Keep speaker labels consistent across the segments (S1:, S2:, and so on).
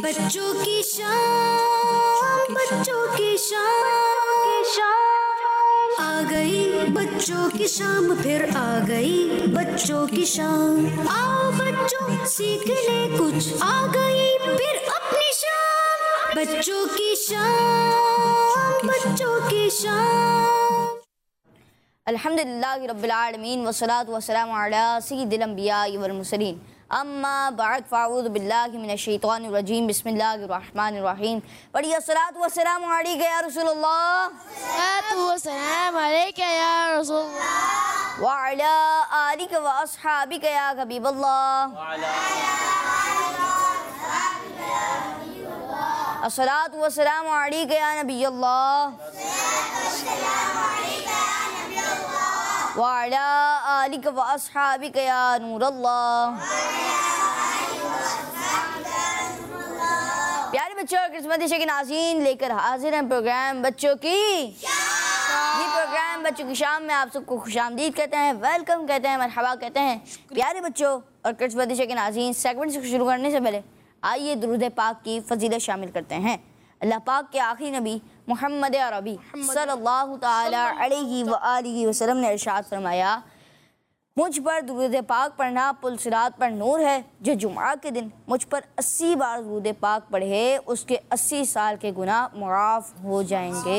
S1: बच्चों की शाम, बच्चों की शाम आ गई, बच्चों की शाम फिर आ गई, बच्चों की शाम। आओ बच्चों सीख ले कुछ, आ गई फिर अपनी शाम। बच्चों की शाम, बच्चों की शाम।
S2: अल्हम्दुलिल्लाहि रब्बिल आलमीन वस्सलातु वस्सलामु अला सय्यिदिल अंबिया'i वल मुरसलीन अम्मा बअद फ़अऊज़ु बिल्लाहि मिनश शैतानिर रजीम बिस्मिल्लाहिर रहमानिर रहीम। पढ़िए अस्सलातु वस्सलामु अलैका या रसूलल्लाह,
S3: अस्सलातु वस्सलामु अलैका या रसूलल्लाह
S2: व अला आलिका व अस्हाबिका या हबीबल्लाह। अस्सलातु वस्सलामु अलैका या नबियल्लाह व अला आलिका व अस्हाबिका या नूरल्लाह। प्यारे बच्चों और किस्मती शकीन नाज़रीन, लेकर हाजिर हैं प्रोग्राम बच्चों की। ये प्रोग्राम बच्चों की शाम में आप सबको खुशामदीद कहते हैं, वेलकम कहते हैं, मरहबा कहते हैं। प्यारे बच्चों और किस्मती शकीन नाज़रीन, सेगमेंट से शुरू करने से पहले आइए दुरूद पाक की फजीलत शामिल करते हैं। अल्लाह पाक के आखिरी नबी मोहम्मद अरबी सल्लल्लाहु ताला अलैहि व आलिहि वसल्लम ने इरशाद फरमाया, मुझ पर दुरूद पाक पढ़ना पुल सिरात पर नूर है। जो जुमा के दिन मुझ पर 80 बार दुरूद पाक पढ़े, उसके 80 साल के गुनाह मुआफ़ हो जाएंगे।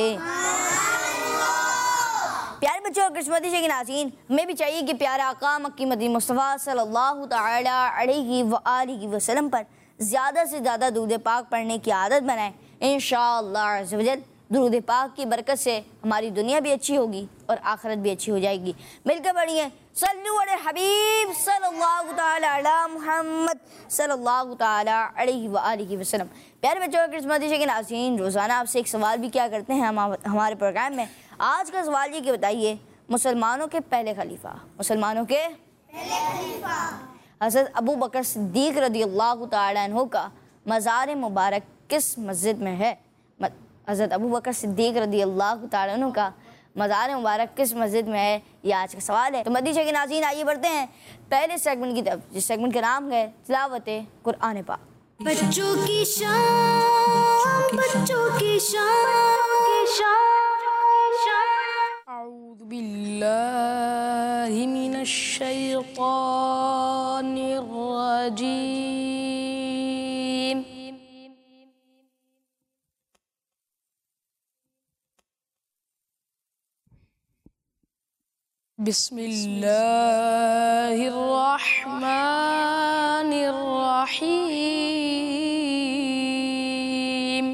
S2: प्यारे बच्चों और किस्मती शकीन नाज़रीन, हमें भी चाहिए कि प्यारे आका मक्की मदीना मुस्तफ़ा सल्लल्लाहु ताला अलैहि व आलिहि वसल्लम पर ज़्यादा से ज़्यादा दुरूद पाक पढ़ने की आदत बनाएं। इंशाअल्लाह अज़्ज़ व जल दुरूद पाक की बरकत से हमारी दुनिया भी अच्छी होगी और आखिरत भी अच्छी हो जाएगी। मिलकर पढ़िए सल्लु अला हबीब सल्लल्लाहु ताला अला मुहम्मद सल्लल्लाहु ताला अलैहि व आलिहि वसल्लम। प्यारे बच्चों और किस्मती शकीन नाज़रीन, रोज़ाना आपसे एक सवाल भी क्या करते हैं हम हमारे प्रोग्राम में। आज का सवाल ये कि बताइए, मुसलमानों के पहले खलीफा, मुसलमानों के पहले खलीफा हज़रत अबू बकर सिद्दीक़ रज़ियल्लाहु ताला अन्हु का मज़ार मुबारक किस मस्जिद में है? हज़रत अबू बकर सिद्दीक़ रज़ियल्लाहु ताला अन्हु का मज़ार मुबारक किस मस्जिद में है, ये आज का सवाल है। तो मदीना के नाज़रीन, आइए बढ़ते हैं पहले सेगमेंट की तरफ, जिस सेगमेंट का नाम है तिलावत कुरान पाक।
S1: बच्चों की शाम, बच्चों की शाम।
S3: अऊज़ु बिल्लाहि मिनश शैतानिर रजीम। बिस्मिल्लाहिर रहमानिर रहीम।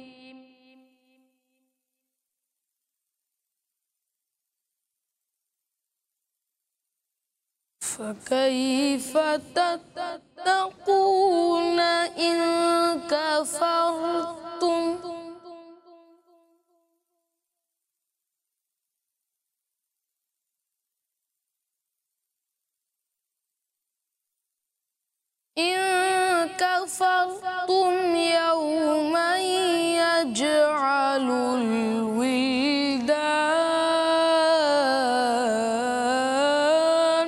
S3: फकैफ़ तत्तक़ून इन कफ़रतुम यौमन यजअलुल विल्दान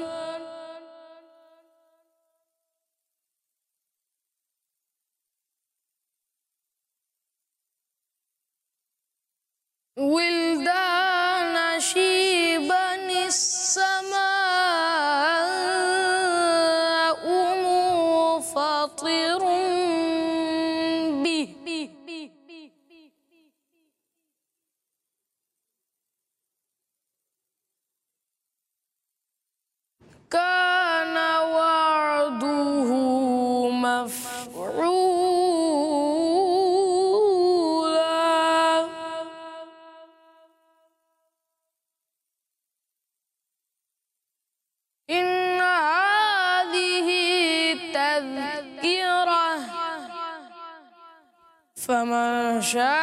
S3: शीबन इस्समाउ मुफ़त्तिरुन बिही कान वअदुहु मफ़ऊला। इन्न हाज़िही तज़किरह फमन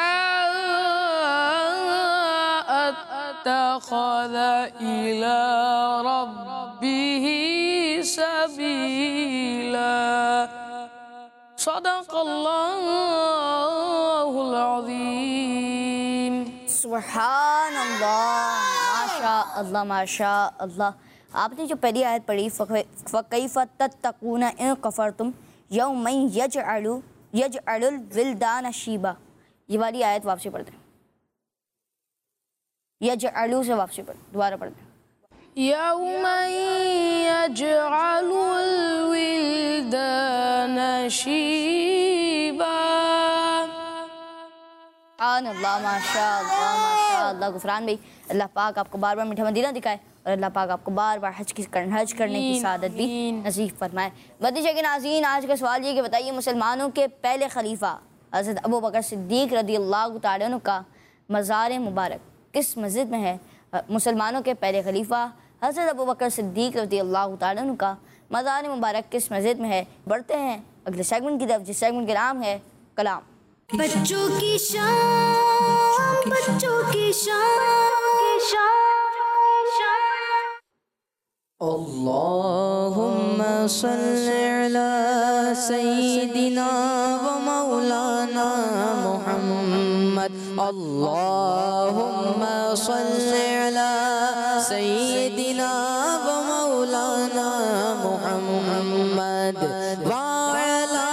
S3: शाअ अत्तख़ज़ इला रब्बिही सबीला। सदक़ल्लाहुल अज़ीम।
S2: सुब्हानअल्लाह, माशा अल्लाह, माशा अल्लाह। आपने जो पहली आयत पढ़ी, फ़कैफ़ तत्तक़ून इन कफ़रतुम यौमन यजअलु यजअलुल विल्दान शीबा। ये वाली आयत वापसी पढ़ते हैं, यजअलु से वापसी पढ़, दोबारा पढ़ते हैं।
S3: यौमा यजअलुल विल्दान शीबा।
S2: अल्लाह माशाअल्लाह। गुफरान भाई, अल्लाह पाक आपको बार बार मीठा मदीना दिखाए और अल्लाह पाक आपको बार बार हज करने की सादत भी नसीब फरमाए। मदीना के नाज़रीन, आज का सवाल ये कि बताइए मुसलमानों के पहले खलीफा हज़रत अबू बकर सिद्दीक़ रज़ियल्लाहु तआला अन्हु का मज़ार मुबारक किस मस्जिद में है? मुसलमानों के पहले खलीफा हज़रत अबू बकर सिद्दीक़ रज़ियल्लाहु तआला अन्हु का मज़ार मुबारक किस मस्जिद में है? बढ़ते हैं अगले सेगमेंट की तरफ, जिस सेगमेंट का नाम है कलाम।
S1: बच्चों की शान, बच्चों की शान।
S4: अल्लाहुम्मा सल्लि अला सय्यिदिना व मौलाना मुहम्मद। अल्लाहुम्मा सल्लि अला सय्यिदिना व मौलाना मुहम्मद व अला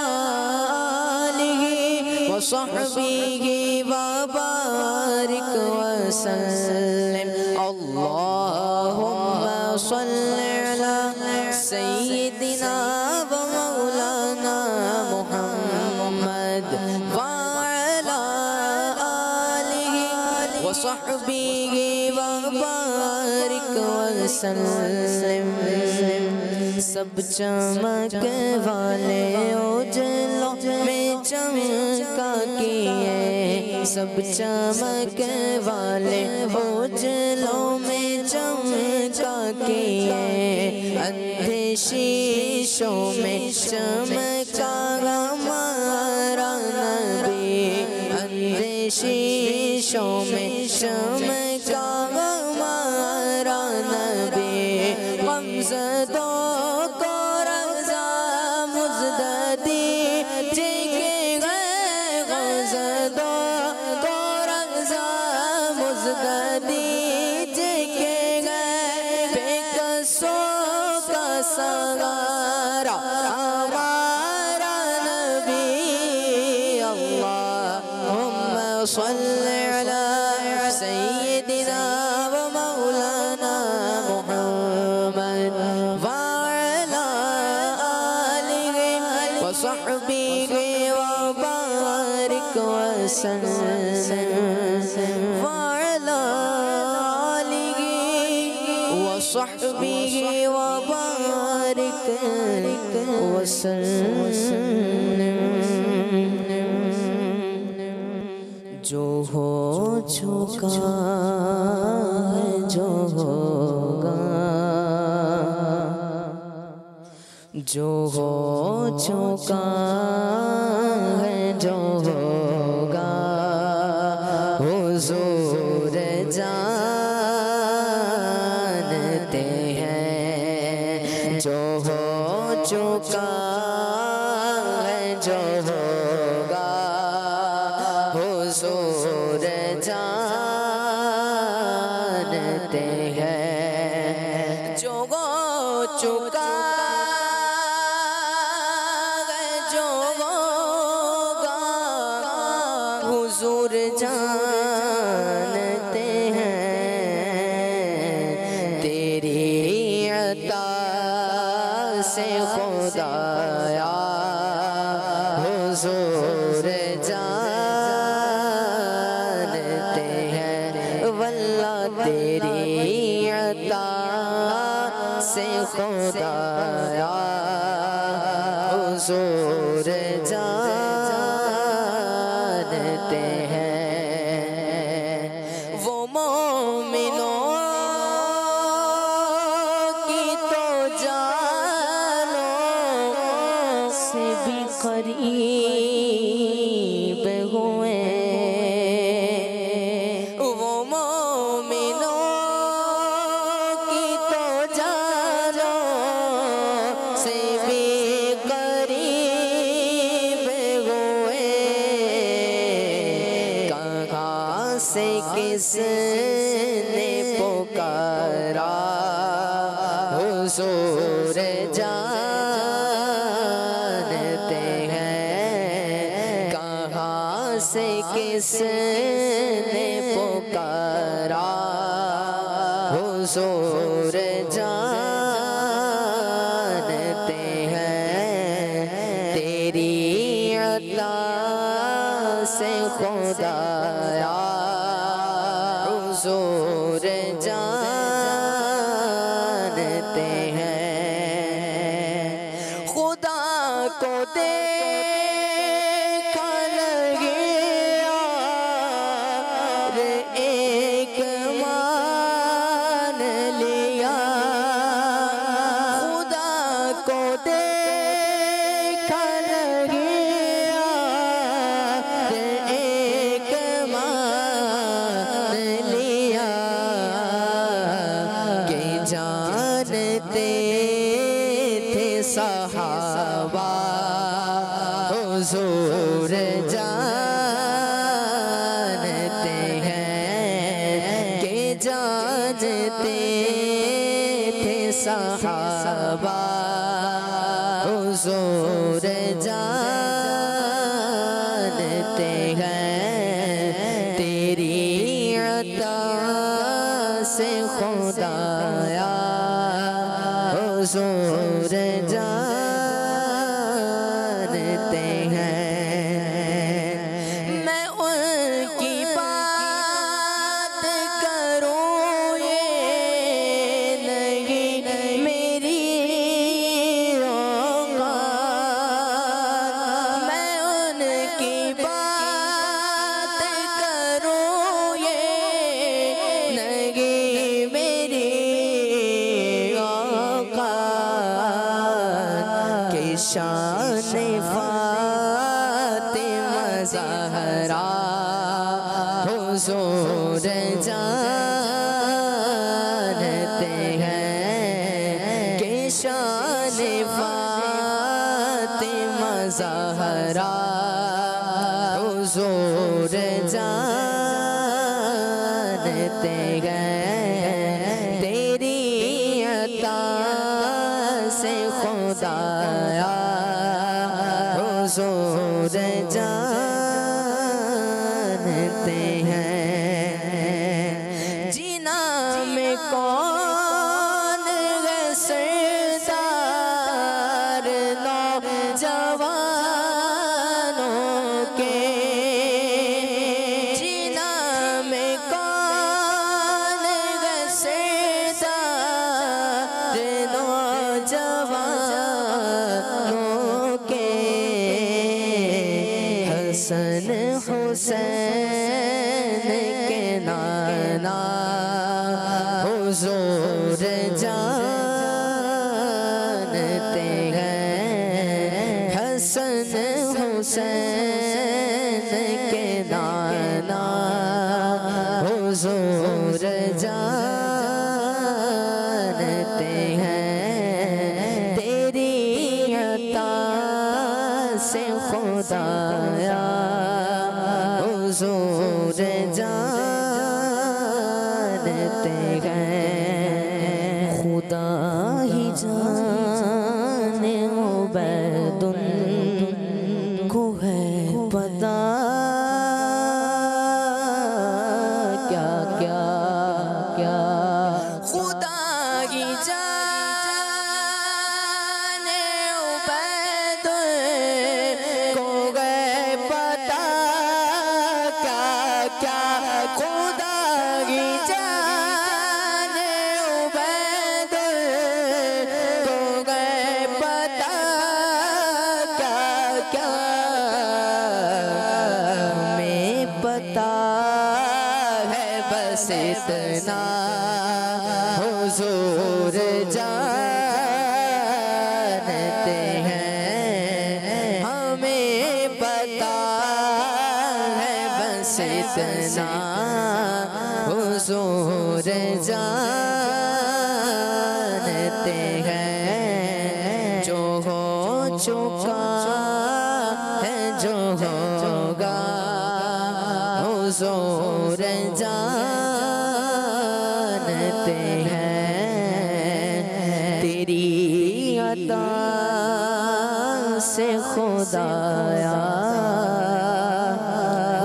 S4: आलिहि व सहबिहि व बारिक व सल्लिम। अल्लाहुम्मा सल्लि अला सय्यिदिना व मौलाना मुहम्मद व अला आलिहि व सहबिहि व बारिक व सल्लिम। सब चमक वाले उजलों में चमका किए, सब चमक वाले उजलों में चमका किए, अंधे शीशों में चमका हमारा नबी, अंधे शीशों में चमका हमारा नबी। गमज़दों को रज़ा मुज़ददी जिके गए, गमज़दों को रज़ा मुज़ददी जिके गए, बेकसों का सहारा हमारा नबी। अल्लाहुम्मा सल्लि अला सय्यिदिना व मौलाना मुहम्मद व अला आलिहि व सहबिहि व बारिक व सल्लिम। व अला आलिहि व सहबिहि व बारिक व सल्लिम। जो हो चुका है जो होगा, जो हो चुका है जो होगा, हुजूर जानते हैं। जो हो चुका है जो होगा, हुजूर जानते हैं। जो हो चुका है जो होगा, हुजूर जानते हैं। तेरी अता से खुदाया हुजूर जानते हैं। वल्लाह तेरी अता से खुदाया हुजूर जानते हैं। वो मोमिनों की तो जानों से भी करीब हुए, वो मोमिनों की तो जानों से भी करीब हुए। कहाँ से किसने पुकारा, हुजूर जानते हैं। से किसने पुकारा हुजूर जानते हैं तेरी अता से खुदाया हुजूर जानते हैं खुदा को देखा लगे यार एक मान लिया खुदा को देखा लगे यार एक मान लिया के जानते थे सहाबा हुजूर जानते हैं के जानते थे सहाबा हुजूर जानते हैं तेरी अता से खुदाया हुजूर जानते हैं मैं उनकी बात करूं ये नहीं मेरी औकात मैं उनकी बात करूं ये नहीं मेरी औकात के शान फातिमा ज़हरा हुजूर जानते हैं के शान फातिमा ज़हरा हुजूर जानते हैं तेरी अता से खुदाया हुजूर जानते हैं जीना में कौन है सरदार नौजवानों के जीना में कौन है सरदार नौजवानों के हसन हुसैन के नाना हुजूर जानते हैं हसन हुसैन के नाना हुजूर जानते हैं तेरी अता से खुदाया हुजूर जानते हैं खुदा ही जाने उबैदुल को है पता क्या क्या क्या खुदा ही जाने उबैदुल को है पता क्या क्या खुदा ही जाने उबैदुल को है पता क्या क्या हमें पता है बस इतना हुजूर जानते हैं हमें पता है बस इतना हुजूर जानते हैं जो हो चुका है जो होगा हुजूर जानते हैं तेरी अता से खुदाया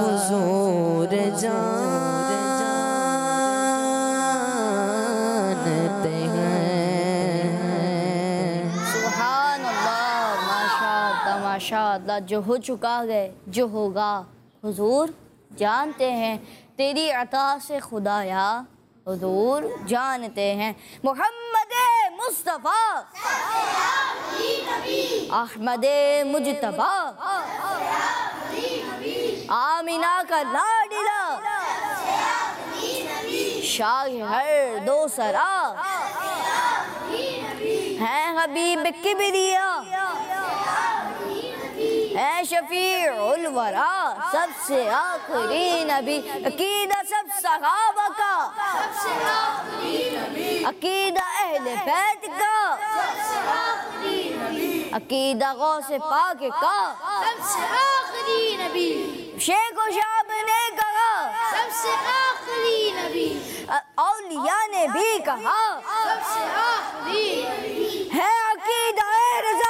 S2: माशाअल्लाह। जो हो चुका है, जो होगा हुजूर जानते हैं, तेरी अता से खुदाया हुजूर जानते हैं। मोहम्मद मुस्तफ़ा अहमद मुजतबा आमिना का लाडला शाह हर दो सरा है हबीब किबरिया है शफीउल वरा सबसे आखिरी नबी। अकीदा सब सहाबा का, अकीदा अहले बैत का, अकीदा गौसे पाक का,
S3: सबसे आखिरी नबी,
S2: शेख व शाब ने कहा,
S3: सबसे आखिरी नबी,
S2: औलिया ने भी कहा,
S3: सबसे आखिरी नबी,
S2: है अकीदा रज़ा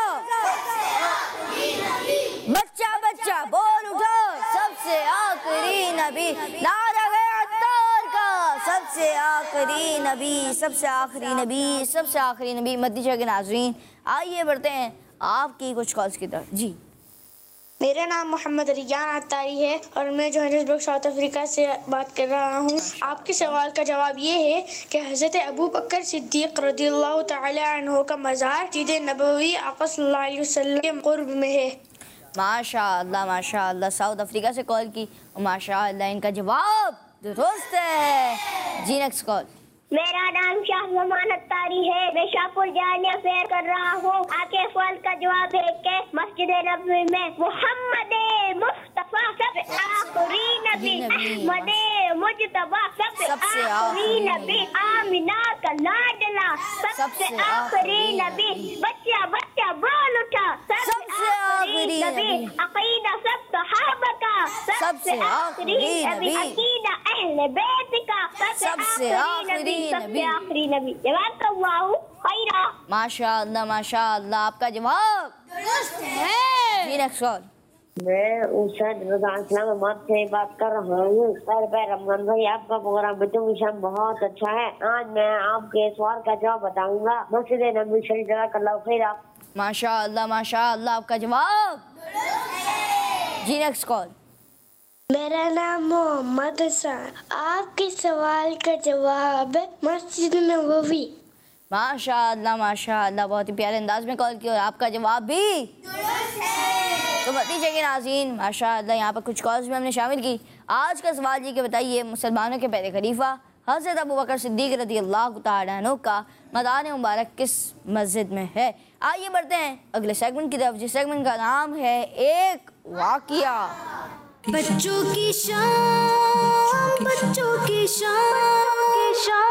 S2: बच्चा बच्चा बोल उठा सबसे आखिरी नबी। नारा है अत्तार का सबसे आखिरी नबी, सबसे आखिरी नबी, सबसे आखिरी नबी। मदीना के नाज़रीन, आइए बढ़ते हैं आपकी कुछ कॉल्स की तरफ। जी,
S5: मेरा नाम मोहम्मद रियान अत्तारी है और मैं जोहान्सबर्ग साउथ अफ्रीका से बात कर रहा हूँ। आपके सवाल का जवाब ये है कि हज़रत अबू बकर सिद्दीक़ रज़ियल्लाहु तआला अन्हु का मज़ार मस्जिद नबवी आका सल्लल्लाहु अलैहि वसल्लम के क़ुर्ब में है।
S2: माशाअल्लाह माशाअल्लाह, साउथ अफ्रीका से कॉल की और माशाअल्लाह इनका जवाब दुरुस्त है। जी, नेक्स्ट कॉल।
S6: मेरा नाम शाहजमान अत्तारी है, मैं शाहपुर जानिया फेयर कर रहा हूँ। आपके सवाल का जवाब है कि मस्जिद नबवी में मोहम्मद मुस्तफा सबसे आखिरी नबी, अहमद मुजतबा सबसे आखिरी नबी, आमिना का लाडला सबसे आखिरी नबी, बच्चा बच्चा बोल उठा सबसे आखिरी नबी, अकीदा सब सहाबा का सबसे आखिरी नबी, अकीदा अहले बैत का सबसे आखिरी आखिरी नबी। जवाब खैरा।
S2: माशाअल्लाह माशाअल्लाह, आपका जवाब दुरुस्त है। जी, नेक्स्ट कॉल।
S7: मैं उस्ताद इस्लामाबाद से बात कर रहा हूँ। रमजान भाई, आपका प्रोग्राम बच्चों की शाम बहुत अच्छा है। आज मैं आपके सवाल का जवाब बताऊंगा। मस्जिद नबवी शरीफ जज़ाकल्लाहु खैरा।
S2: माशाअल्लाह माशाअल्लाह, आपका जवाब दुरुस्त है। जी, नेक्स्ट कॉल।
S5: मेरा नाम मोहम्मद हसन, आपके सवाल का जवाब मस्जिद नबवी।
S2: माशाअल्लाह माशाअल्लाह, बहुत ही प्यारे अंदाज में कॉल किया और आपका जवाब भी दुरुस्त है। तो भतीजे के नाज़रीन, माशाअल्लाह यहाँ पर कुछ कॉल्स भी हमने शामिल की। आज का सवाल ये कि बताइए, मुसलमानों के पहले खलीफा हज़रत अबू बकर सिद्दीक़ रज़ियल्लाहु तआला अन्हु का मदान मुबारक किस मस्जिद में है। आइए बढ़ते हैं अगले सेगमेंट की तरफ, जिस सेगमेंट का नाम है एक वाक़िया।
S1: बच्चों की शान, बच्चों की शान।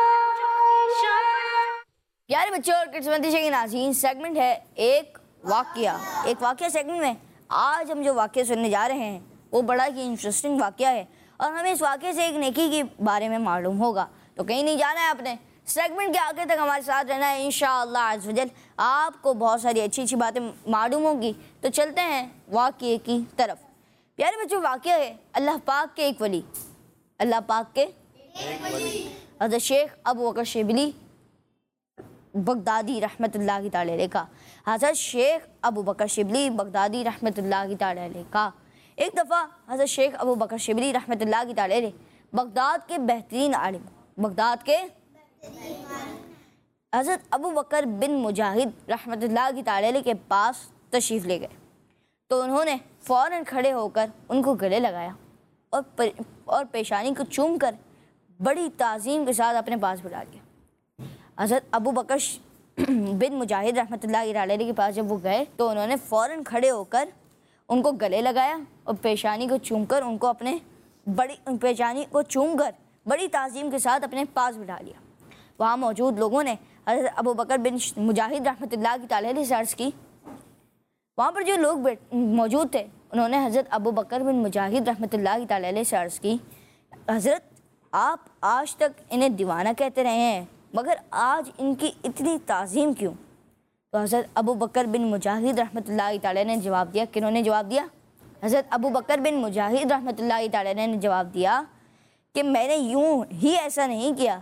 S2: प्यारे बच्चों और किड्स मदीशे के नाज़रीन, सेगमेंट है एक वाक़िया। एक वाक़िया सेगमेंट में आज हम जो वाक़िया सुनने जा रहे हैं वो बड़ा ही इंटरेस्टिंग वाक़िया है और हमें इस वाक़े से एक नेकी के बारे में मालूम होगा। तो कहीं नहीं जाना है आपने, सेगमेंट के आगे तक हमारे साथ रहना है। इंशाअल्लाह अज़्ज़ वजल आपको बहुत सारी अच्छी अच्छी बातें मालूम होंगी। तो चलते हैं वाक़िए की तरफ। प्यारे बच्चों, वाक़िया है अल्लाह पाक के एक वली, अल्लाह पाक के हज़रत शेख अबू बकर शिबली बगदादी रहमतुल्लाहि तआला अलैह का। हज़रत शेख अबू बकर शिबली बगदादी रहमतुल्लाहि तआला अलैह का। एक दफ़ा हज़रत शेख अबू बकर शिबली रहमतुल्लाहि तआला अलैह बगदाद के बेहतरीन आलिम, बगदाद के हज़रत अबू बकर बिन मुजाहिद रहमतुल्लाहि तआला अलैह के पास तशरीफ़ ले गए। तो उन्होंने फ़ौरन खड़े होकर उनको गले लगाया और पेशानी को चूम कर बड़ी ताज़ीम के साथ अपने पास बुला लिया। हज़रत अबू बकर बिन मुजाहिद रहमतुल्लाहि अलैह के पास जब वो गए तो उन्होंने फ़ौरन खड़े होकर उनको गले लगाया और पेशानी को चूमकर उनको अपने बड़ी ताज़ीम के साथ अपने पास बिठा लिया। वहाँ मौजूद लोगों ने हज़रत अबू बकर बिन मुजाहिद रहमतुल्लाहि अलैह से अर्ज़ की। वहाँ पर जो लोग मौजूद थे उन्होंने हज़रत अबू बकर बिन मुजाहिद रहमतुल्लाहि अलैह से अर्ज़ की, हज़रत आप आज तक इन्हें दीवाना कहते रहे हैं मगर आज इनकी इतनी ताज़ीम क्यों। तो हज़रत अबू बकर बिन मुजाहिद रहमतुल्लाहि अलैह ने जवाब दिया। किन्होंने जवाब दिया? हज़रत अबू बकर बिन मुजाहिद रहमतुल्लाहि अलैह ने जवाब दिया कि मैंने यूं ही ऐसा नहीं किया,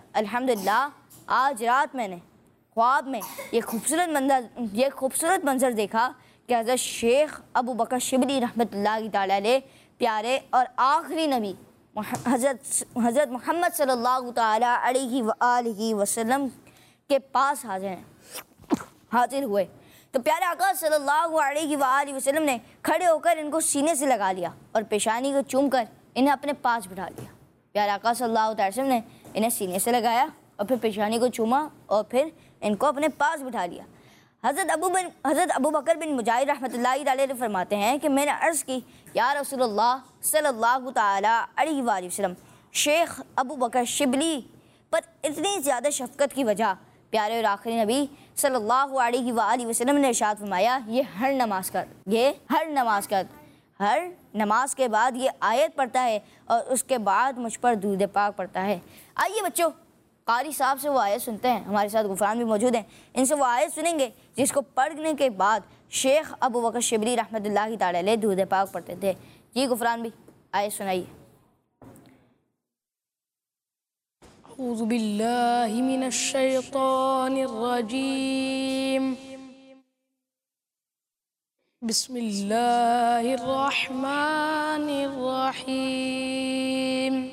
S2: अल्हम्दुलिल्लाह आज रात मैंने ख्वाब में ये खूबसूरत मंजर देखा कि हज़रत शेख अबू बकर शिबली रहमतुल्लाहि तआला अलैह प्यारे और आखिरी नबी हज़रत मोहम्मद सल्लल्लाहु तआला अलैहि व आलिहि वसल्लम के पास हाजिर हुए तो प्यारे आका सल्लल्लाहु अलैहि व आलिहि वसल्लम ने खड़े होकर इनको सीने से लगा लिया और पेशानी को चूमकर इन्हें अपने पास बिठा लिया। प्यारे आका सल्लल्लाहु अलैहि वसल्लम ने इन्हें सीने से लगाया और फिर पेशानी को चूमा और फिर इनको अपने पास बिठा लिया। हज़रत अबू बकर बिन मुजाहिद रहमतुल्लाहि अलैहि फरमाते हैं कि मैंने अर्ज़ की, या रसूलुल्लाह सल्लल्लाहु तआला अलैहि वसल्लम, शेख अबू बकर शिबली पर इतनी ज़्यादा शफ़क़त की वजह प्यारे और आखिरी नबी सल्लल्लाहु अलैहि वसल्लम ने इरशाद फरमाया, ये हर नमाज के बाद ये आयत पढ़ता है और उसके बाद मुझ पर दूध पाक पड़ता है। आइए बच्चों, कारी साहब से वो आयत सुनते हैं। हमारे साथ गुफरान भी मौजूद हैं, इनसे वो आयत सुनेंगे जिसको पढ़ने के बाद शेख अबू बकर शिबली रहमतुल्लाहि तआला अलैह दूध पाक पढ़ते थे। जी गुफरान भी, आयत सुनाइए।
S3: अऊज़ु बिल्लाहि मिनश शैतानिर रजीम। बिस्मिल्लाहिर रहमानिर रहीम।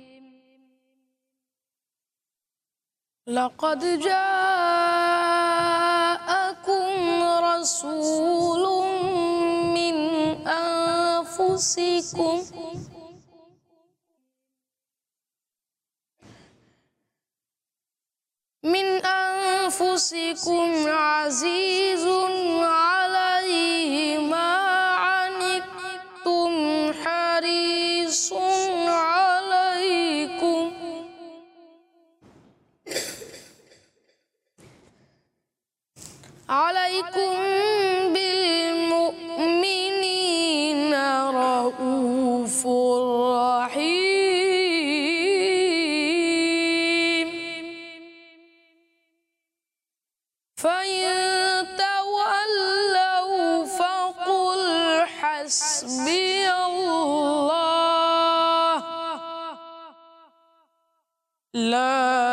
S3: लक़द जाअकुम रसूलुम मिन अनफुसिकुम अज़ीज़ुन अलैहि मा अनित्तुम हरीसुन अलैकुम बिल मुमिनीना रऊफ़ुर रहीम। फ़इन तवल्लौ फ़क़ुल हस्बियल्लाह ला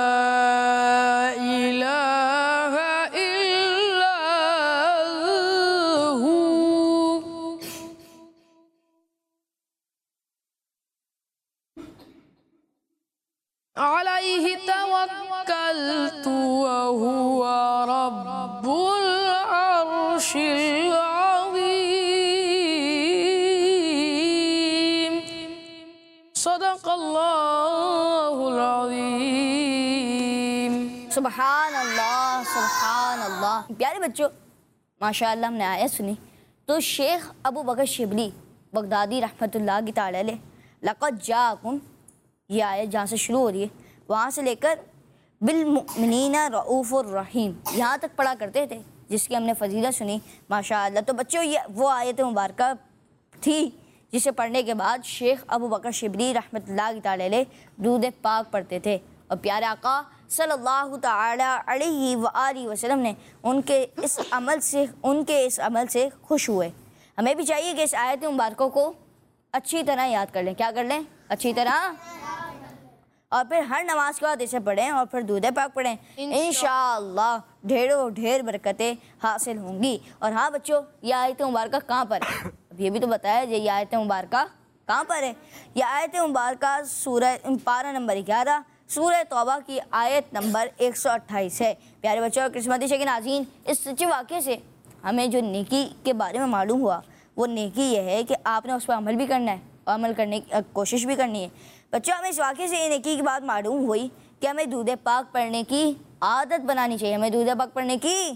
S3: अलैहि तवक्कलतु व हुवा रब्बुल अर्शिल अज़ीम। सदक़ल्लाहुल अज़ीम।
S2: सुबहान अल्लाह, सुबहान अल्लाह। प्यारे बच्चों, माशाअल्लाह हमने आयत सुनी तो शेख अबू बकर शिबली बगदादी रहमतुल्लाहि तआला अलैह लक़द जाअकुम, ये आयत जहाँ से शुरू हो रही है वहाँ से लेकर बिल मुमिनीना रऊफ़ुर रहीम यहाँ तक पढ़ा करते थे, जिसकी हमने फजीलत सुनी माशाअल्लाह। तो बच्चों, ये वो आयत मुबारक थी जिसे पढ़ने के बाद शेख अबू बकर शिबली रहमतुल्लाहि तआला अलैह दूध पाक पढ़ते थे और प्यारे आका सल्लल्लाहु तआला अलैहि व आलिहि वसल्लम ने उनके इस अमल से खुश हुए। हमें भी चाहिए कि इस आयत मुबारकों को अच्छी तरह याद कर लें। क्या कर लें? अच्छी तरह, और फिर हर नमाज के बाद इसे पढ़ें और फिर दूध पाक पढ़ें। इंशाअल्लाह ढेरों ढेर बरकतें हासिल होंगी। और हाँ बच्चों, ये आयत मुबारक कहाँ पर है? अब ये भी तो बताया, ये आयत मुबारक कहाँ पर है? यह आयत मुबारक सूरह पारा नंबर 11 सूरह तौबा की आयत नंबर 128 है। प्यारे बच्चों, किस्मती शकीन नाज़रीन, इस सच्चे वाक़े से हमें जो नेकी के बारे में मालूम हुआ वो नेकी ये है कि आपने उस पर अमल भी करना है और अमल करने की कोशिश भी करनी है। बच्चों, हमें इस वाक़े से ये नेकी की बात मालूम हुई कि हमें दूध पाक पढ़ने की आदत बनानी चाहिए। हमें दूध पाक पढ़ने की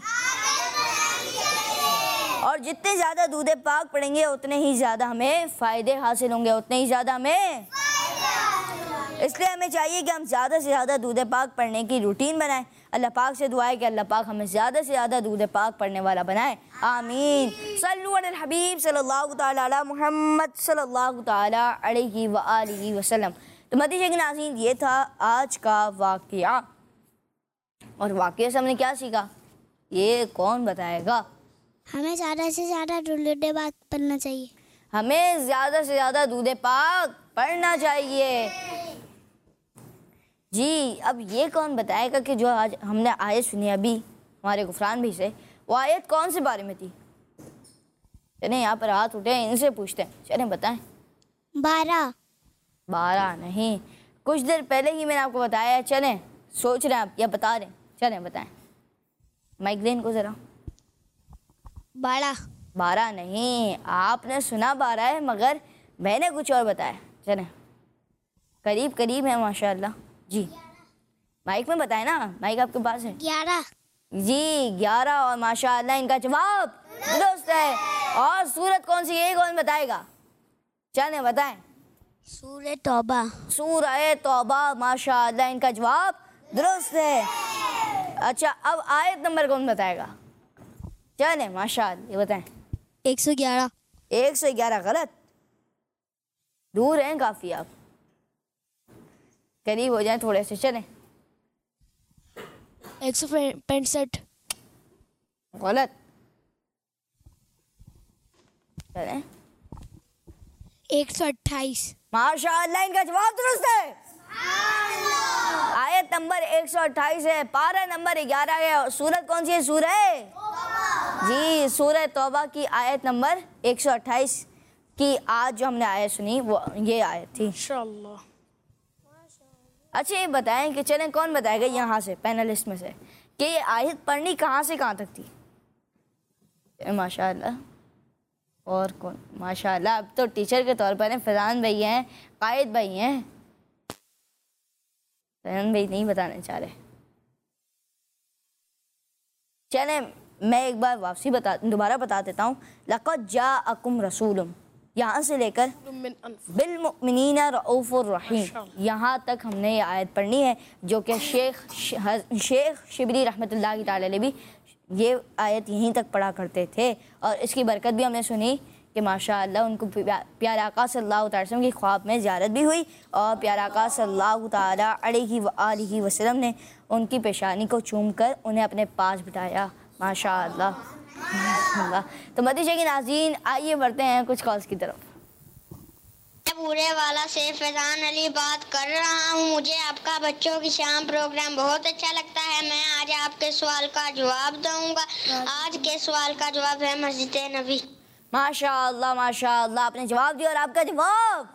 S2: और जितने ज़्यादा दूध पाक पढ़ेंगे उतने ही ज़्यादा हमें फ़ायदे हासिल होंगे, उतने ही ज़्यादा हमें। इसलिए हमें चाहिए कि हम ज़्यादा से ज़्यादा दूध पाक पढ़ने की रूटीन बनाएं। अल्लाह पाक से दुआ है कि अल्लाह पाक हमें ज़्यादा से ज़्यादा दूध पाक पढ़ने वाला बनाए। आमीन। सल्लु अलल हबीब सल्लल्लाहु तआला अला मुहम्मद सल्लल्लाहु तआला अलैहि व आलिहि वसल्लम। तो मदीशे के नाज़रीन, ये था आज का वाक़या। और वाक़े से हमने क्या सीखा, ये कौन बताएगा?
S8: हमें ज़्यादा से ज़्यादा दूध पाक पढ़ना चाहिए।
S2: हमें ज़्यादा से ज़्यादा दूध पाक पढ़ना चाहिए। जी, अब ये कौन बताएगा कि जो आज हमने आयत सुनी अभी हमारे गुफरान भी से, वो आयत कौन से बारे में थी? चलें यहाँ पर हाथ उठे, इनसे पूछते हैं। चलें बताएं।
S8: 12।
S2: 12 नहीं, कुछ देर पहले ही मैंने आपको बताया। चलें, सोच रहे हैं आप या बता रहे हैं? चलें बताएं। माइक दें इनको ज़रा।
S8: 12
S2: नहीं, आपने सुना 12 है मगर मैंने कुछ और बताया। चलें, करीब करीब है माशाल्लाह जी। माइक में बताएं ना, माइक आपके पास है।
S8: 11
S2: जी 11, और माशाल्लाह इनका जवाब दुरुस्त है। और सूरत कौन सी है, कौन बताएगा? चलें बताएं।
S8: सूरह तौबा।
S2: सूरह तौबा, माशाल्लाह इनका जवाब दुरुस्त है। अच्छा, अब आयत नंबर कौन बताएगा? चलें माशाल्लाह ये बताएं।
S8: 111।
S2: 111 गलत, दूर हैं काफी आप, करीब हो जाएं थोड़े से। चलें।
S8: 165।
S2: गलत। चलें।
S8: 128।
S2: माशाअल्लाह इनका जवाब दुरुस्त है। आयत नंबर 128 है, पारा नंबर 11 है। और सूरत कौन सी है? सूरह जी सूरह तौबा की आयत नंबर 128 की आज जो हमने आयत सुनी वो ये आयत थी इंशाअल्लाह। अच्छा ये बताएं कि चलें कौन बताएगा यहाँ से पैनलिस्ट में से कि ये आयत पढ़नी कहाँ से कहाँ तक थी? माशाअल्लाह। और कौन? माशाअल्लाह अब तो टीचर के तौर पर हैं, फैजान भाई हैं, कायद भाई हैं। फैजान भाई नहीं बताने चाह रहे। चलें मैं एक बार वापसी दोबारा बता देता हूँ। लक़द जाअकुम रसूलुम, यहाँ से लेकर बिलमुमिनीना रऊफुर रहीम, यहाँ तक हमने ये आयत पढ़नी है, जो कि शेख शिबली रहमतुल्लाह ताला अलैह भी ये आयत यहीं तक पढ़ा करते थे। और इसकी बरकत भी हमने सुनी कि माशाअल्लाह उनको प्यारे आका सल्लल्लाहु अलैहि वसल्लम की ख्वाब में ज़ियारत भी हुई और प्यारे आका सल्लल्लाहु ताला अलैहि वसल्लम ने उनकी पेशानी को चूम कर उन्हें अपने पास बिठाया। माशाअल्लाह। तो मदीशे की नाज़रीन आइए बढ़ते हैं कुछ कॉल्स की तरफ।
S6: पूरे वाला से फैजान अली बात कर रहा हूँ। मुझे आपका बच्चों की शाम प्रोग्राम बहुत अच्छा लगता है। मैं आज आपके सवाल का जवाब दूंगा। आज के सवाल का जवाब है मस्जिद नबी।
S2: माशाअल्लाह माशाअल्लाह, आपने जवाब दिया और आपका जवाब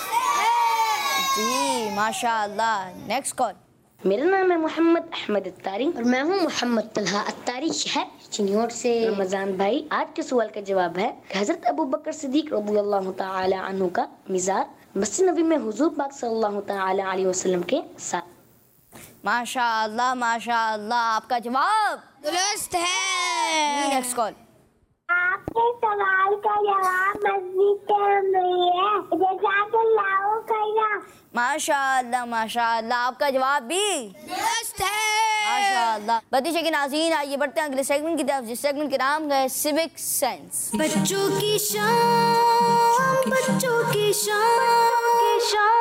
S2: जी माशाअल्लाह। Next call.
S9: मेरा नाम है मोहम्मद अहमद अत्तारी और मैं हूँ मोहम्मद तलहा अत्तारी, शहर चिन्योर से। रमजान भाई, आज के सवाल का जवाब है कि हजरत अबू बकर सिद्दीक रज़ियल्लाहु ताला अन्हु का मिज़ार मस्जिद नबी में हुजूर पाक सल्लल्लाहु ताला अलैहि वसल्लम के साथ।
S2: माशाअल्लाह माशाअल्लाह, आपका जवाब
S8: दुरुस्त है।
S2: Next call.
S6: आपके सवाल का जवाब मस्जिद नबी है। जज़ाकल्लाहु खैरा।
S2: माशाअल्लाह माशाअल्लाह, आपका जवाब भी
S8: दुरुस्त है।
S2: माशाअल्लाह। बतीशे के नाज़रीन आइए बढ़ते हैं अगले सेगमेंट की तरफ, जिस सेगमेंट के नाम है सिविक सेंस।
S1: बच्चों की शान, बच्चों की शान।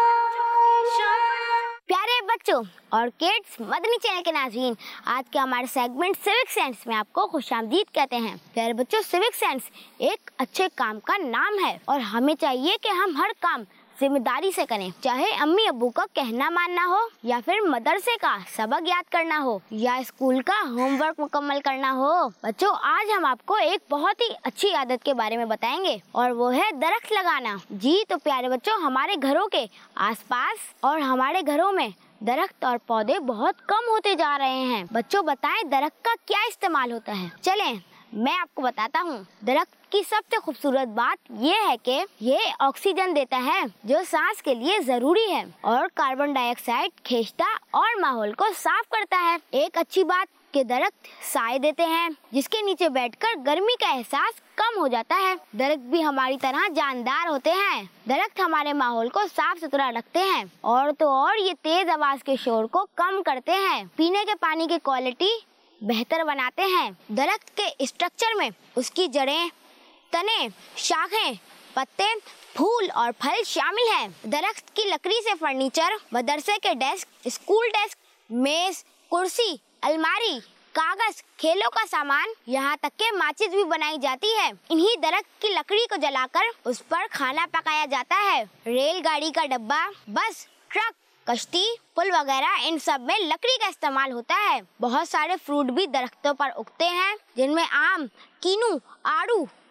S10: प्यारे बच्चों और किड्स, मदनी चैनल के नाज़रीन, आज के हमारे सेगमेंट सिविक सेंस में आपको खुशामदीद कहते हैं। प्यारे बच्चों, सिविक सेंस एक अच्छे काम का नाम है और हमें चाहिए कि हम हर काम जिम्मेदारी से करें, चाहे अम्मी अब्बू का कहना मानना हो या फिर मदरसे का सबक याद करना हो या स्कूल का होमवर्क मुकम्मल करना हो। बच्चों, आज हम आपको एक बहुत ही अच्छी आदत के बारे में बताएंगे और वो है दरख्त लगाना। जी तो प्यारे बच्चों, हमारे घरों के आसपास और हमारे घरों में दरख्त और पौधे बहुत कम होते जा रहे हैं। बच्चों बताएं दरख्त का क्या इस्तेमाल होता है? चलें मैं आपको बताता हूँ। दरख्त की सबसे खूबसूरत बात ये है कि ये ऑक्सीजन देता है जो सांस के लिए जरूरी है और कार्बन डाइऑक्साइड खींचता और माहौल को साफ करता है। एक अच्छी बात कि दरख्त साए देते हैं जिसके नीचे बैठकर गर्मी का एहसास कम हो जाता है। दरख्त भी हमारी तरह जानदार होते हैं। दरख्त हमारे माहौल को साफ सुथरा रखते हैं और तो और ये तेज आवाज के शोर को कम करते हैं। पीने के पानी की क्वालिटी बेहतर बनाते हैं। दरख्त के स्ट्रक्चर में उसकी जड़ें, तने, शाखें, पत्ते, फूल और फल शामिल हैं। दरख्त की लकड़ी से फर्नीचर, मदरसे के डेस्क, स्कूल डेस्क, मेज, कुर्सी, अलमारी, कागज, खेलों का सामान, यहाँ तक के माचिस भी बनाई जाती है। इन्हीं दरख्त की लकड़ी को जलाकर उस पर खाना पकाया जाता है। रेलगाड़ी का डब्बा, बस, ट्रक, कश्ती, पुल वगैरह इन सब में लकड़ी का इस्तेमाल होता है। बहुत सारे फ्रूट भी दरख्तों पर उगते हैं जिनमें आम, कीनू, आड़ू,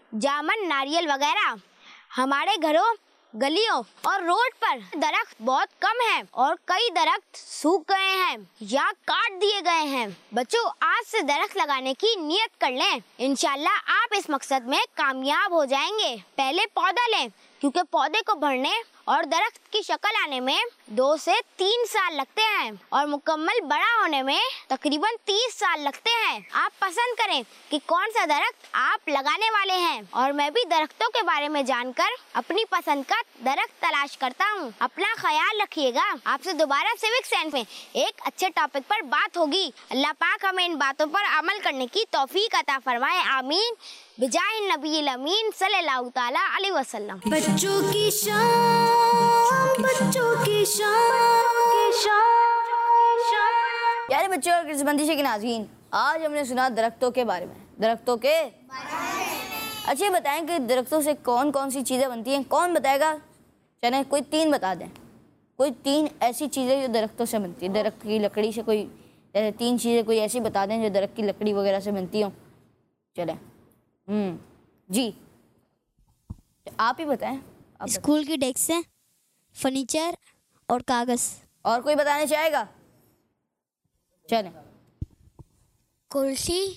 S10: जामन, नारियल वगैरह। हमारे घरों, गलियों और रोड पर दरख्त बहुत कम है और कई दरख्त सूख गए हैं या काट दिए गए हैं। बच्चों, आज से दरख्त लगाने की नियत कर लें। इंशाल्लाह आप इस मकसद में कामयाब हो जाएंगे। पहले पौधा लें, क्योंकि पौधे को बढ़ने और दरख्त की शक्ल आने में 2 से 3 साल लगते हैं और मुकम्मल बड़ा होने में तकरीबन 30 साल लगते हैं। आप पसंद करें कि कौन सा दरख्त आप लगाने वाले हैं और मैं भी दरख्तों के बारे में जानकर अपनी पसंद का दरख्त तलाश करता हूँ। अपना ख्याल रखिएगा। आपसे दोबारा सिविक साइंस में एक अच्छे टॉपिक पर बात होगी। अल्लाह पाक हमें इन बातों पर अमल करने की तौफीक अता फरमाए। आमीन। बिजाहि नबी अमीन सल्लल्लाहु ताला अलैहि वसल्लम।
S1: बच्चों की शान, बच्चों की शान।
S2: प्यारे बच्चों और किस्मती के नाज़रीन, आज हमने सुना दरख्तों के बारे में। दरख्तों के अच्छा बताएं कि दरख्तों से कौन कौन सी चीज़ें बनती हैं। कौन बताएगा? चलें कोई 3 बता दें। कोई 3 ऐसी चीज़ें जो दरख्तों से बनती है। दरख्त की लकड़ी से कोई 3 चीज़ें कोई ऐसी बता दें जो दरख्त की लकड़ी वगैरह से बनती हों। चलें जी, आप ही बताएं।
S8: स्कूल की डेस्क है, फर्नीचर और कागज।
S2: और कोई बताने चाहेगा? चलें।
S8: कुर्सी,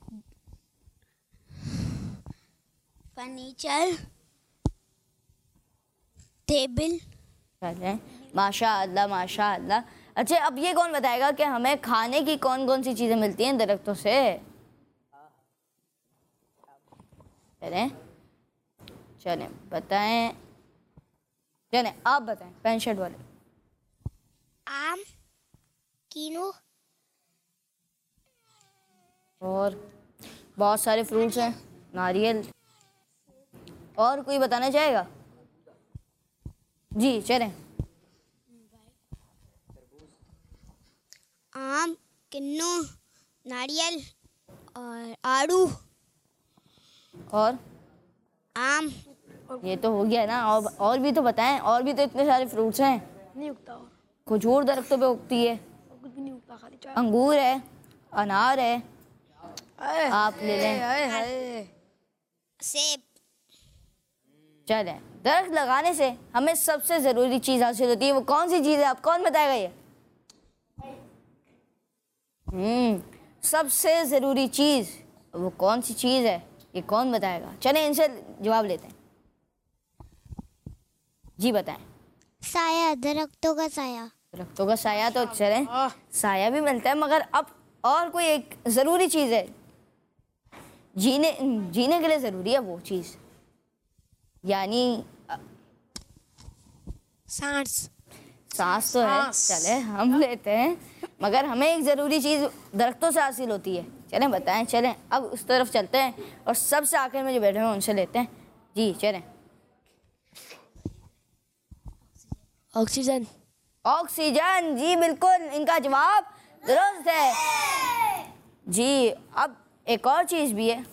S8: फर्नीचर, टेबल।
S2: चलें, माशाअल्लाह माशाअल्लाह। अच्छा, अब ये कौन बताएगा कि हमें खाने की कौन कौन सी चीज़ें मिलती हैं दरख्तों से? चलें बताएं। चलें आप बताएं, पैंट शर्ट वाले।
S8: आम, कीनू
S2: और बहुत सारे फ्रूट्स हैं, नारियल। और कोई बताना चाहेगा? जी चलें।
S8: आम, किन्नू, नारियल और आड़ू
S2: और
S8: आम।
S2: ये तो हो गया ना। और भी तो बताएं। और भी तो इतने सारे फ्रूट्स हैं।
S3: नहीं उगता और
S2: खजूर दरख्तों पे उगती है,
S3: कुछ भी नहीं उगता, खाली चाय।
S2: अंगूर है, अनार है, आप ले लें।
S8: सेब।
S2: चलें, दरख्त लगाने से हमें सबसे ज़रूरी चीज़ हासिल होती है। वो कौन सी चीज़ है? आप कौन बताएगा ये? सबसे ज़रूरी चीज़ वो कौन सी चीज़ है? ये कौन बताएगा? चलें इनसे जवाब लेते हैं। जी बताएं।
S8: साया, दरख्तों का साया।
S2: दरख्तों का साया तो चलें, साया भी मिलता है, मगर अब और कोई एक ज़रूरी चीज़ है, जीने के लिए ज़रूरी है वो चीज़, यानी
S8: सांस।
S2: सांस तो है। चले हम लेते हैं, मगर हमें एक ज़रूरी चीज़ दरख्तों से हासिल होती है। चलें बताएं। चलें अब उस तरफ चलते हैं और सबसे आखिर में जो बैठे हैं उनसे लेते हैं। जी चलें।
S8: ऑक्सीजन।
S2: ऑक्सीजन, जी बिल्कुल, इनका जवाब दुरुस्त है। जी अब एक और चीज़ भी है।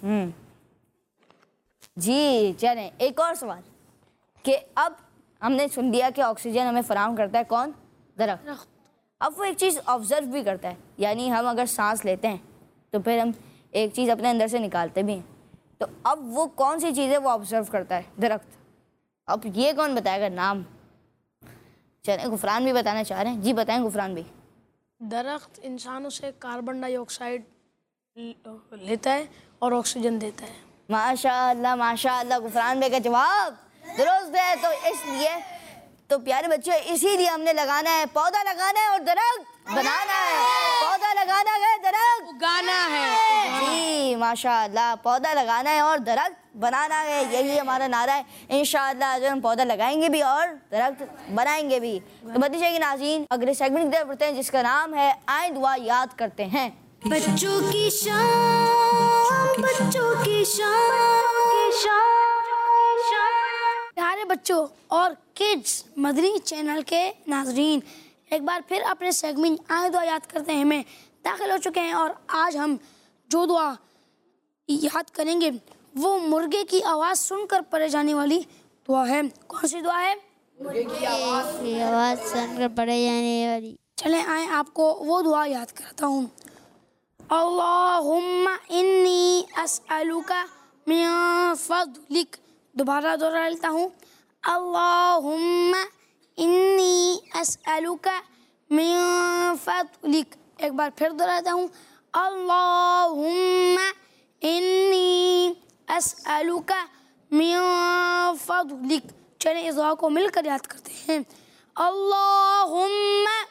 S2: जी चलें, एक और सवाल कि अब हमने सुन लिया कि ऑक्सीजन हमें फराहम करता है कौन? दरख्त। अब वो एक चीज़ ऑब्जर्व भी करता है, यानी हम अगर सांस लेते हैं तो फिर हम एक चीज़ अपने अंदर से निकालते भी हैं। तो अब वो कौन सी चीज़ है वो ऑब्जर्व करता है? दरख्त। अब ये कौन बताएगा नाम? चलें, गुफरान भी बताना चाह रहे हैं। जी बताएं गुफरान भी।
S3: दरख्त इंसानों से कार्बन डाइऑक्साइड लेता है और ऑक्सीजन देता है।
S2: माशाअल्लाह माशाअल्लाह, गुफरान भाई का जवाब दुरुस्त है। तो इसलिए तो प्यारे बच्चों, इसीलिए हमने लगाना है, पौधा लगाना है और दरख्त बनाना है। पौधा लगाना है, दरख्त
S3: उगाना है।
S2: जी माशाअल्लाह, पौधा लगाना है और दरख्त बनाना है, यही हमारा नारा है। इंशाअल्लाह अगर हम पौधा लगाएंगे भी और दरख्त बनाएंगे भी। तो बच्चे की नाज़रीन, अगले सेगमेंट की तरफ बढ़ते हैं जिसका नाम है आए दुआ याद करते हैं।
S1: बच्चों की शान, बच्चों की शान।
S9: प्यारे बच्चों और किड्स मदनी चैनल के नाजरीन, एक बार फिर अपने सेगमेंट आए दुआ याद करते हैं में दाखिल हो चुके हैं और आज हम जो दुआ याद करेंगे वो मुर्गे की आवाज़ सुनकर पढ़े जाने वाली दुआ है। कौन सी दुआ है?
S8: मुर्गे की आवाज़ सुनकर पढ़े जाने वाली।
S9: चलें आए आपको वो दुआ याद कराता हूँ। अल्लाहुम्मा इन्नी अस्अलुका
S3: मिन फज़लिक। दोबारा दोहरा लेता हूँ, अल्लाहुम्मा इन्नी अस्अलुका मिन फज़लिक। एक बार फिर दोहराता हूँ, अल्लाहुम्मा इन्नी अस्अलुका मिन फज़लिक। चलिए इस दुआ को मिलकर याद करते हैं। अल्लाहुम्मा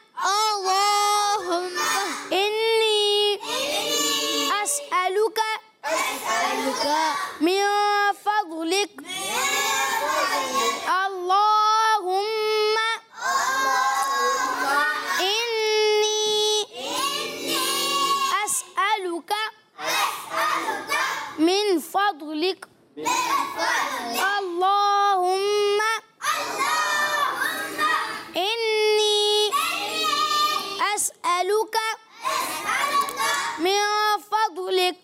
S3: इन्नी अस्अलुका मिन फज़लिक। अल्लाहुम्मा इन्नी अस्अलुका मिन फज़लिक। अल्लाहुम्मा इन्नी अस्अलुका मिन फज़लिक।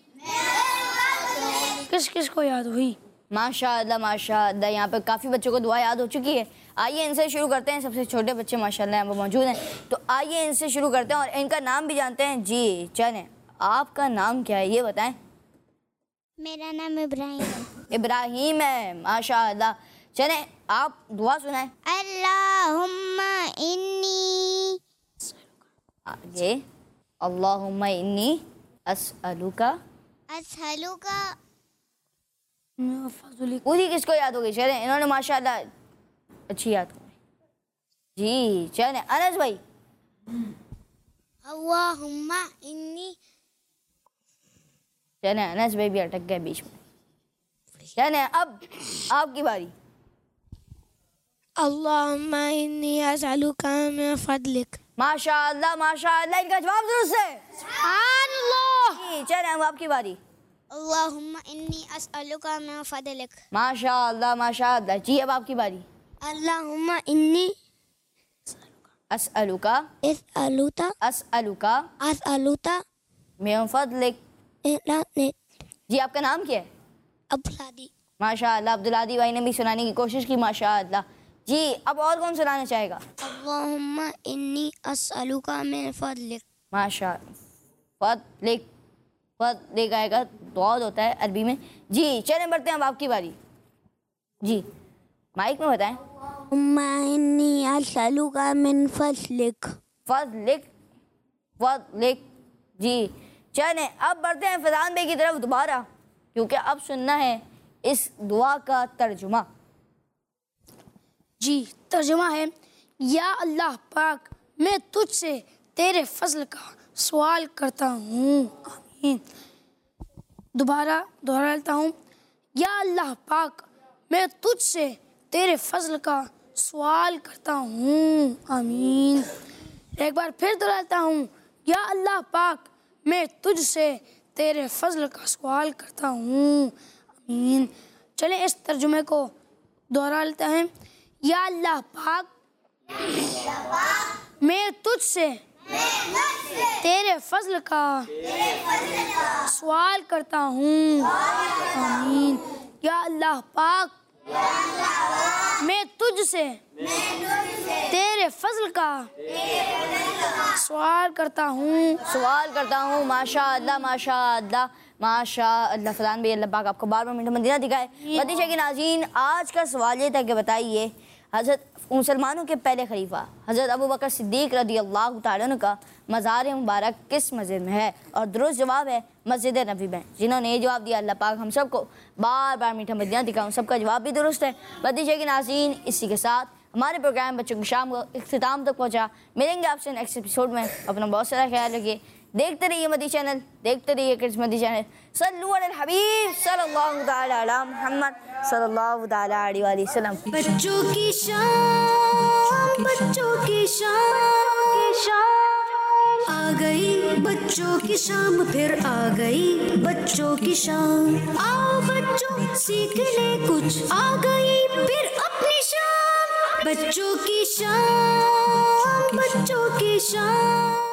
S3: किस किस को याद हुई?
S2: माशाअल्लाह माशाअल्लाह। यहाँ पे काफ़ी बच्चों को दुआ याद हो चुकी है। आइए इनसे शुरू करते हैं। सबसे छोटे बच्चे माशाअल्लाह यहाँ पर मौजूद हैं, तो आइए इनसे शुरू करते हैं और इनका नाम भी जानते हैं। जी चलें, आपका नाम क्या है ये बताएं।
S8: मेरा नाम इब्राहिम है।
S2: इब्राहिम है, माशाअल्लाह। चलें आप दुआ सुनाएं।
S8: अल्लाहुम्मा इन्नी
S2: ये अल्लाहुम्मा इन्नी अस्अलुका पूरी किसको याद हो गई? चलें, इन्होंने माशाअल्लाह अच्छी याद हो गई। जी चलें, अनस भाई।
S8: अल्लाहुम्मा इन्नी।
S2: चलें, अनस भाई भी अटक गए बीच में। चलें, अब आपकी बारी।
S3: अल्लाहुम्मा इन्नी अस्अलुका मिन फज़लिक।
S2: माशाअल्लाह माशाअल्लाह, इनका जवाब दुरुस्त है।
S3: सुभानअल्लाह।
S2: जी चलें, अब आपकी बारी।
S8: अल्लाहुम्मा इन्नी अस्अलुका मिन फज़लिक।
S2: माशाअल्लाह माशाअल्लाह। जी अब आपकी बारी।
S8: अल्लाहुम्मा इन्नी
S2: अस्अलुका
S8: अस्अलुका
S2: मिन फज़लिक। जी आपका नाम क्या है?
S8: अब्दुलादी।
S2: माशाअल्लाह, अब्दुलादी भाई ने भी सुनाने की कोशिश की। माशाअल्लाह। जी अब और कौन सुनाना चाहेगा?
S8: अल्लाहुम्मा इन्नी अस्अलुका मिन फज़लिक।
S2: माशाअल्लाह। फज़लिक, फज़लिक आएगा, दौद होता है अरबी में। जी चलें बढ़ते हैं, अब आपकी बारी। जी माइक में बताएं।
S8: अल्लाहुम्मा इन्नी अस्अलुका मिन फज़लिक।
S2: फज़लिक, फज़लिक। जी चलें, अब बढ़ते हैं फैज़ान भाई की तरफ दोबारा, क्योंकि अब सुनना है इस दुआ का तर्जुमा।
S3: जी तर्जुमा है, या अल्लाह पाक मैं तुझसे तेरे फजल का सवाल करता हूँ। आमीन। दोबारा दोहरा लेता हूँ, या अल्लाह पाक मैं तुझसे तेरे फजल का सवाल करता हूँ। आमीन। एक बार फिर दोहराता हूँ, या अल्लाह पाक मैं तुझसे तेरे फजल का सवाल करता हूँ। आमीन। चलें इस तर्जुमे को दोहरा लेते हैं। या अल्लाह पाक मैं तुझसे तेरे फजल का सवाल करता हूँ। आमीन। या अल्लाह पाक मैं तुझसे तेरे फजल का सवाल करता हूँ।
S2: माशाअल्लाह माशाअल्लाह माशाअल्लाह। फैज़ान भाई, अल्लाह पाक आपको बार बार मीठा मदीना दिखाए। मदीना के नाज़रीन, आज का सवाल ये था कि बताइए हज़रत मुसलमानों के पहले खलीफा हज़रत अबू बकर सिद्दीक़ रज़ियल्लाहु तआला अन्हु का मज़ार मुबारक किस मस्जिद में है? और दुरुस्त जवाब है मस्जिद नबी में। जिन्होंने ये जवाब दिया, अल्लाह पाक हम सबको बार बार मीठा मदीना दिखाऊं। सबका जवाब भी दुरुस्त है। मदीना के नाज़रीन, इसी के साथ हमारे प्रोग्राम बच्चों की शाम को इख्तिताम तक पहुँचा। मिलेंगे आपसे नेक्स्ट एपिसोड में। अपना बहुत सारा ख्याल रखिए। देखते रहिए मदी चैनल, देखते रहिए किड्स मदी चैनल। सल्लु अलल हबीब सल्लल्लाहु तआला अला मुहम्मद सल्लल्लाहु तआला अलैहि वसल्लम।
S1: बच्चों की शाम, बच्चों की शाम आ गई, बच्चों की शाम फिर आ गई, बच्चों की शाम। आओ बच्चों सीख ले कुछ, आ गई फिर अपनी शाम। बच्चों की शाम, बच्चों की शाम।